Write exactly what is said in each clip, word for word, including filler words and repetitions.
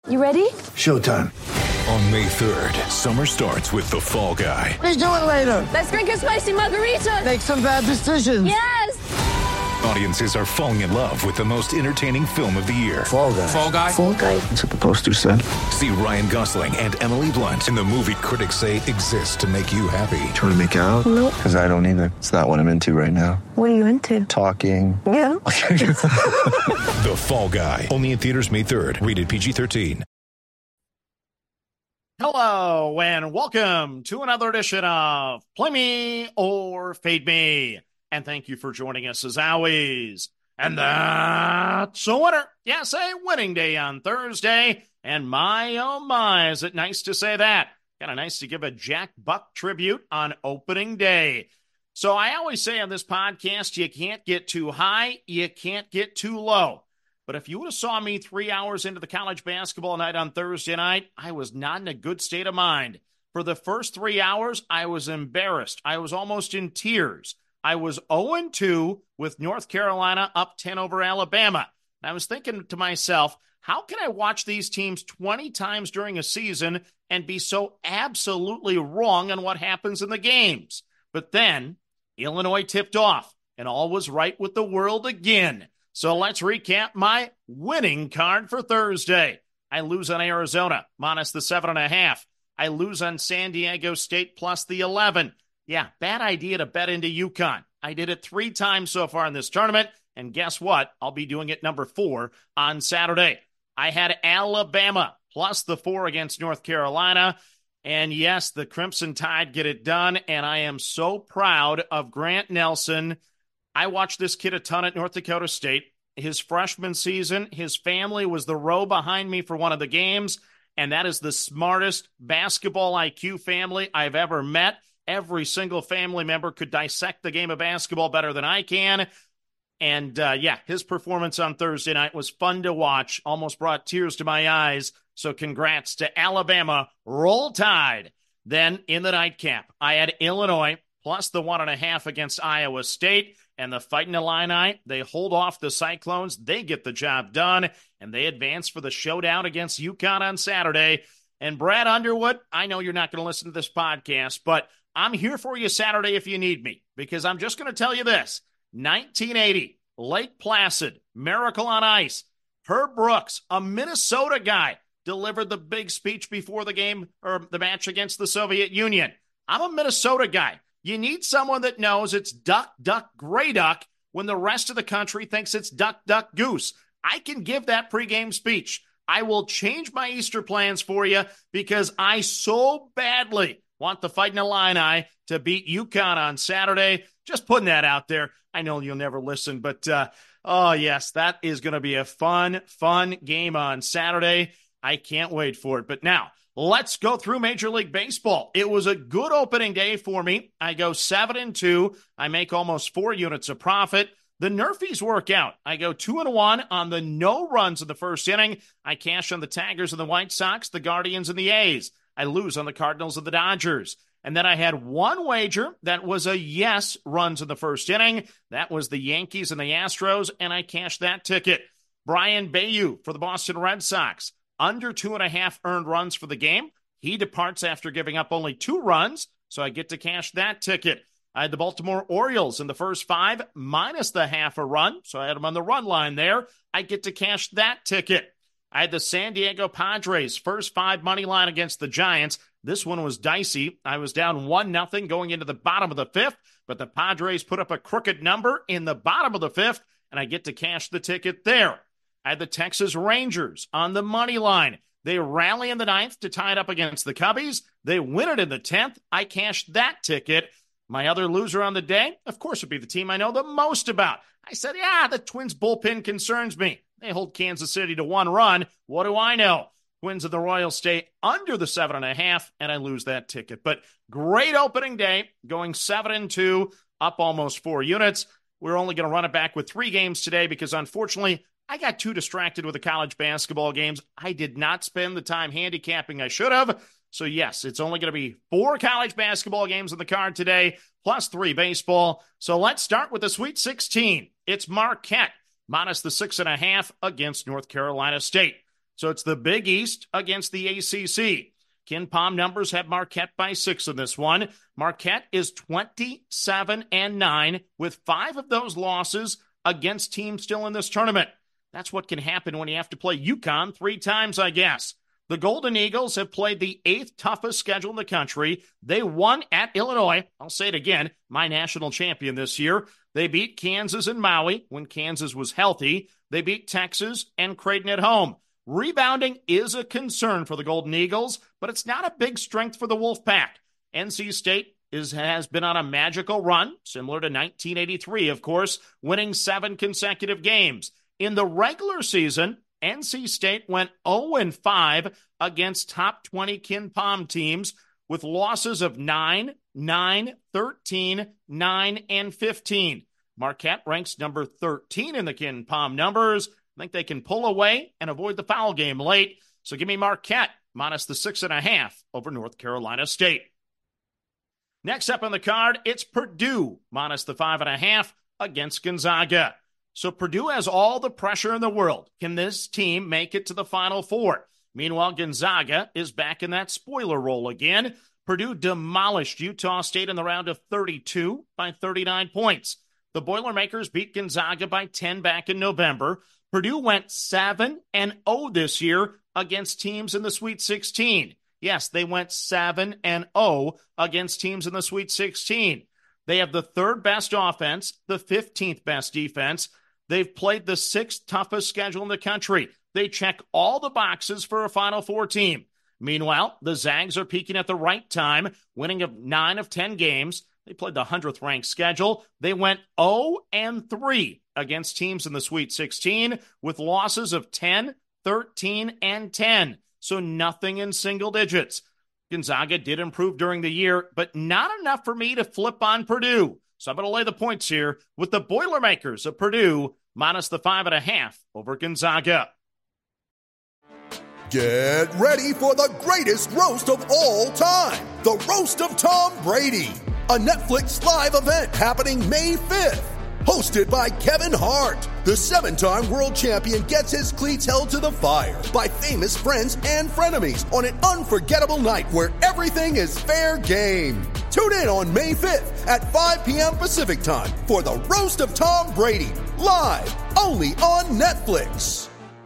You ready? Showtime. On May third, summer starts with The Fall Guy. Let's do it later. Let's drink a spicy margarita. Make some bad decisions. Yes! Audiences are falling in love with the most entertaining film of the year. Fall Guy. Fall Guy? Fall Guy. That's what the poster said. See Ryan Gosling and Emily Blunt in the movie critics say exists to make you happy. Trying to make it out? Nope. Because I don't either. It's not what I'm into right now. What are you into? Talking. Yeah. The Fall Guy. Only in theaters May third. Rated P G thirteen. Hello and welcome to another edition of Play Me or Fade Me. And thank you for joining us as always. And that's a winner. Yes, a winning day on Thursday. And my, oh my, is it nice to say that. Kind of nice to give a Jack Buck tribute on opening day. So I always say on this podcast, you can't get too high, you can't get too low. But if you would have saw me three hours into the college basketball night on Thursday night, I was not in a good state of mind. For the first three hours, I was embarrassed. I was almost in tears. I was oh and two with North Carolina up ten over Alabama. And I was thinking to myself, how can I watch these teams twenty times during a season and be so absolutely wrong on what happens in the games? But then Illinois tipped off, and all was right with the world again. So let's recap my winning card for Thursday. I lose on Arizona, minus the seven and a half. I lose on San Diego State plus the eleven. Yeah, bad idea to bet into UConn. I did it three times so far in this tournament, and guess what? I'll be doing it number four on Saturday. I had Alabama plus the four against North Carolina. And yes, the Crimson Tide get it done, and I am so proud of Grant Nelson. I watched this kid a ton at North Dakota State. His freshman season, his family was the row behind me for one of the games, and that is the smartest basketball I Q family I've ever met. Every single family member could dissect the game of basketball better than I can. And, uh, yeah, his performance on Thursday night was fun to watch, almost brought tears to my eyes. So congrats to Alabama. Roll Tide. Then in the nightcap, I had Illinois plus the one and a half against Iowa State. And the Fighting Illini, they hold off the Cyclones. They get the job done, and they advance for the showdown against UConn on Saturday. And Brad Underwood, I know you're not going to listen to this podcast, but I'm here for you Saturday if you need me, because I'm just going to tell you this. nineteen eighty, Lake Placid, Miracle on Ice. Herb Brooks, a Minnesota guy, delivered the big speech before the game or the match against the Soviet Union. I'm a Minnesota guy. You need someone that knows it's duck, duck, gray duck when the rest of the country thinks it's duck, duck, goose. I can give that pregame speech. I will change my Easter plans for you because I so badly want the Fighting Illini to beat UConn on Saturday. Just putting that out there. I know you'll never listen, but uh, oh, yes, that is going to be a fun, fun game on Saturday. I can't wait for it. But now, let's go through Major League Baseball. It was a good opening day for me. I go seven and two. I make almost four units of profit. The Nerfies work out. I go two and one on the no runs in the first inning. I cash on the Tigers and the White Sox, the Guardians and the A's. I lose on the Cardinals and the Dodgers. And then I had one wager that was a yes runs in the first inning. That was the Yankees and the Astros, and I cashed that ticket. Brian Bayou for the Boston Red Sox. Under two and a half earned runs for the game. He departs after giving up only two runs, so I get to cash that ticket. I had the Baltimore Orioles in the first five, minus the half a run, so I had them on the run line there. I get to cash that ticket. I had the San Diego Padres, first five money line against the Giants. This one was dicey. I was down one nothing going into the bottom of the fifth, but the Padres put up a crooked number in the bottom of the fifth, and I get to cash the ticket there. I had the Texas Rangers on the money line. They rally in the ninth to tie it up against the Cubbies. They win it in the tenth. I cashed that ticket. My other loser on the day, of course, would be the team I know the most about. I said, yeah, the Twins bullpen concerns me. They hold Kansas City to one run. What do I know? Twins of the Royal State under the seven and a half, and I lose that ticket. But great opening day, going seven and two, up almost four units. We're only going to run it back with three games today because, unfortunately, I got too distracted with the college basketball games. I did not spend the time handicapping I should have. So, yes, it's only going to be four college basketball games on the card today, plus three baseball. So let's start with the Sweet sixteen. It's Marquette, minus the six and a half against North Carolina State. So it's the Big East against the A C C. KenPom numbers have Marquette by six in this one. Marquette is twenty-seven and nine with five of those losses against teams still in this tournament. That's what can happen when you have to play UConn three times, I guess. The Golden Eagles have played the eighth toughest schedule in the country. They won at Illinois. I'll say it again, my national champion this year. They beat Kansas and Maui when Kansas was healthy. They beat Texas and Creighton at home. Rebounding is a concern for the Golden Eagles, but it's not a big strength for the Wolfpack. N C State is, has been on a magical run, similar to nineteen eighty-three, of course, winning seven consecutive games. In the regular season, N C State went oh and five against top twenty KenPom teams with losses of nine, nine, thirteen, nine, and fifteen. Marquette ranks number thirteen in the KenPom numbers. I think they can pull away and avoid the foul game late. So give me Marquette minus the six and a half over North Carolina State. Next up on the card, it's Purdue minus the five and a half against Gonzaga. So Purdue has all the pressure in the world. Can this team make it to the Final Four? Meanwhile, Gonzaga is back in that spoiler role again. Purdue demolished Utah State in the round of thirty-two by thirty-nine points. The Boilermakers beat Gonzaga by ten back in November. Purdue went seven and oh this year against teams in the Sweet sixteen. Yes, they went seven and oh against teams in the Sweet sixteen. They have the third best offense, the fifteenth best defense. They've played the sixth toughest schedule in the country. They check all the boxes for a Final Four team. Meanwhile, the Zags are peaking at the right time, winning of nine of ten games. They played the hundredth ranked schedule. They went oh and three against teams in the Sweet sixteen with losses of ten, thirteen, and ten. So nothing in single digits. Gonzaga did improve during the year, but not enough for me to flip on Purdue. So I'm going to lay the points here with the Boilermakers of Purdue minus the five and a half over Gonzaga. Get ready for the greatest roast of all time, the Roast of Tom Brady, a Netflix live event happening May fifth. Hosted by Kevin Hart, the seven-time world champion gets his cleats held to the fire by famous friends and frenemies on an unforgettable night where everything is fair game. Tune in on May fifth at five p.m. Pacific time for the Roast of Tom Brady, live only on Netflix.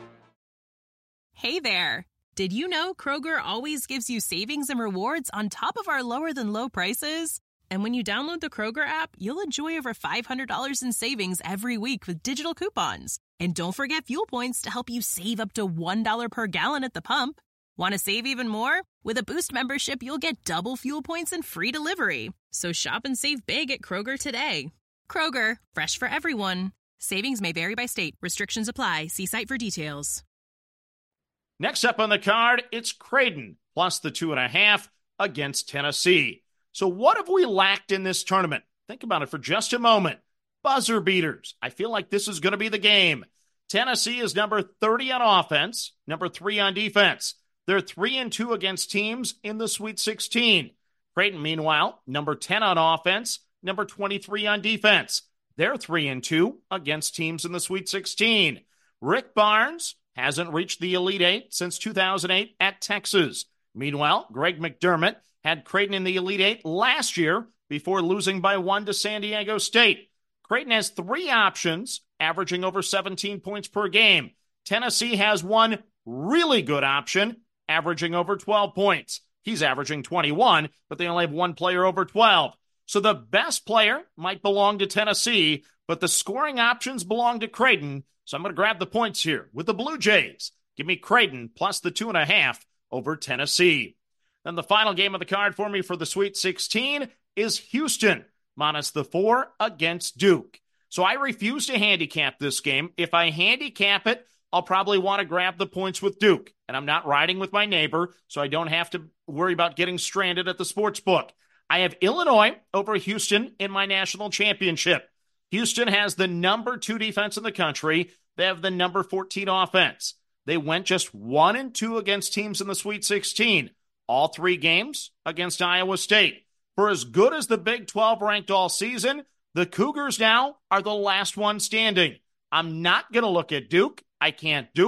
Hey there. Did you know Kroger always gives you savings and rewards on top of our lower-than-low prices? And when you download the Kroger app, you'll enjoy over five hundred dollars in savings every week with digital coupons. And don't forget fuel points to help you save up to one dollar per gallon at the pump. Want to save even more? With a Boost membership, you'll get double fuel points and free delivery. So shop and save big at Kroger today. Kroger, fresh for everyone. Savings may vary by state. Restrictions apply. See site for details. Next up on the card, it's Creighton plus the two and a half against Tennessee. So what have we lacked in this tournament? Think about it for just a moment. Buzzer beaters. I feel like this is going to be the game. Tennessee is number thirty on offense, number three on defense. They're three and two against teams in the Sweet sixteen. Creighton, meanwhile, number ten on offense, number twenty-three on defense. They're three and two against teams in the Sweet sixteen. Rick Barnes hasn't reached the Elite Eight since two thousand eight at Texas. Meanwhile, Greg McDermott had Creighton in the Elite Eight last year before losing by one to San Diego State. Creighton has three options, averaging over seventeen points per game. Tennessee has one really good option, averaging over twelve points. He's averaging twenty-one, but they only have one player over twelve. So the best player might belong to Tennessee, but the scoring options belong to Creighton. So I'm going to grab the points here with the Blue Jays. Give me Creighton plus the two and a half over Tennessee. Then the final game of the card for me for the Sweet sixteen is Houston minus the four against Duke. So I refuse to handicap this game. If I handicap it, I'll probably want to grab the points with Duke. And I'm not riding with my neighbor, so I don't have to worry about getting stranded at the sports book. I have Illinois over Houston in my national championship. Houston has the number two defense in the country. They have the number fourteen offense. They went just one and two against teams in the Sweet sixteen. All three games against Iowa State. For as good as the Big twelve ranked all season, the Cougars now are the last one standing. I'm not going to look at Duke. I can't do it.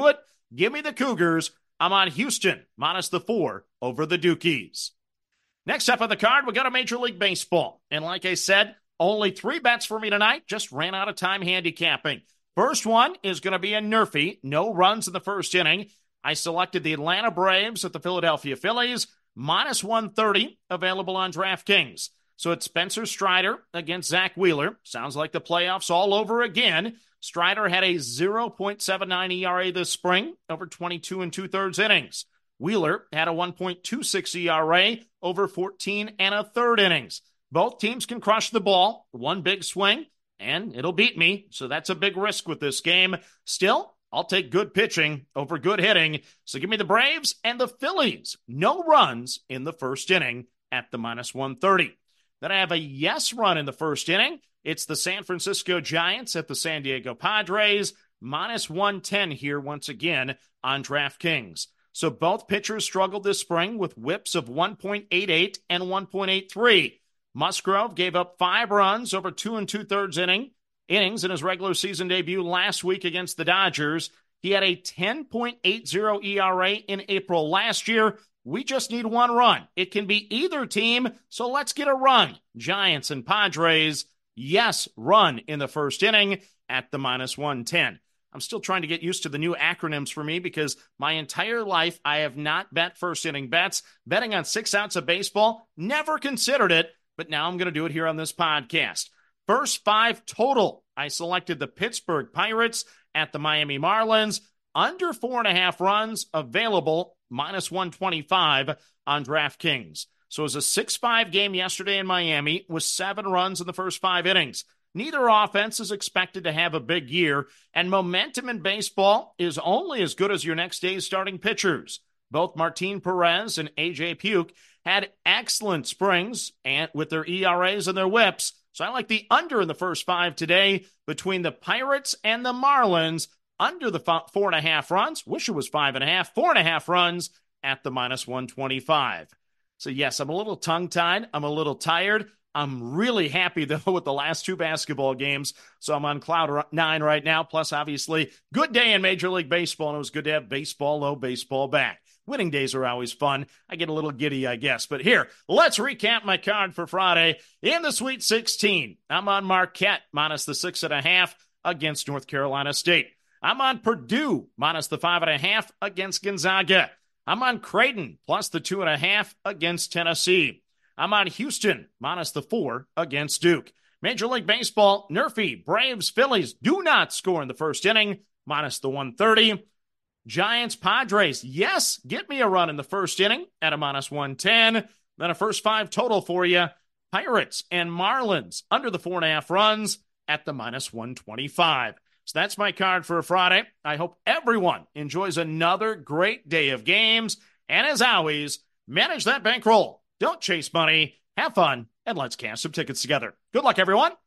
Give me the Cougars. I'm on Houston, minus the four over the Dukies. Next up on the card, we got a Major League Baseball. And like I said, only three bets for me tonight. Just ran out of time handicapping. First one is going to be a Nerfy. No runs in the first inning. I selected the Atlanta Braves at the Philadelphia Phillies. minus one thirty, available on DraftKings. So it's Spencer Strider against Zach Wheeler. Sounds like the playoffs all over again. Strider had a zero point seven nine E R A this spring over twenty-two and two-thirds innings. Wheeler had a one point two six E R A over fourteen and a third innings. Both teams can crush the ball. One big swing, and it'll beat me. So that's a big risk with this game. Still, I'll take good pitching over good hitting. So give me the Braves and the Phillies. No runs in the first inning at the minus one thirty. Then I have a yes run in the first inning. It's the San Francisco Giants at the San Diego Padres. minus one ten here once again on DraftKings. So both pitchers struggled this spring with whips of one point eight eight and one point eight three. Musgrove gave up five runs over two and two-thirds inning, innings in his regular season debut last week against the Dodgers. He had a ten point eight oh E R A in April last year. We just need one run. It can be either team, so let's get a run. Giants and Padres, yes, run in the first inning at the minus one ten. I'm still trying to get used to the new acronyms for me because my entire life I have not bet first inning bets. Betting on six outs of baseball, never considered it, but now I'm going to do it here on this podcast. First five total, I selected the Pittsburgh Pirates at the Miami Marlins. Under four and a half runs, available minus one twenty-five on DraftKings. So it was a six five game yesterday in Miami with seven runs in the first five innings. Neither offense is expected to have a big year, and momentum in baseball is only as good as your next day's starting pitchers. Both Martin Perez and A J Puke had excellent springs and with their E R As and their whips. So I like the under in the first five today between the Pirates and the Marlins. Under the four and a half runs. Wish it was five and a half. Four and a half runs at the minus one twenty-five. So yes, I'm a little tongue-tied. I'm a little tired. I'm really happy, though, with the last two basketball games. So I'm on cloud nine right now. Plus, obviously, good day in Major League Baseball, and it was good to have baseball, low baseball back. Winning days are always fun. I get a little giddy, I guess. But here, let's recap my card for Friday. In the Sweet sixteen, I'm on Marquette, minus the six and a half against North Carolina State. I'm on Purdue, minus the five and a half against Gonzaga. I'm on Creighton, plus the two and a half against Tennessee. I'm on Houston, minus the four against Duke. Major League Baseball, Nerfy, Braves, Phillies do not score in the first inning, minus the one thirty. Giants, Padres, yes, get me a run in the first inning at a minus one ten. Then a first five total for you. Pirates and Marlins, under the four and a half runs at the minus one twenty-five. So that's my card for a Friday. I hope everyone enjoys another great day of games. And as always, manage that bankroll. Don't chase money. Have fun. And let's cash some tickets together. Good luck, everyone.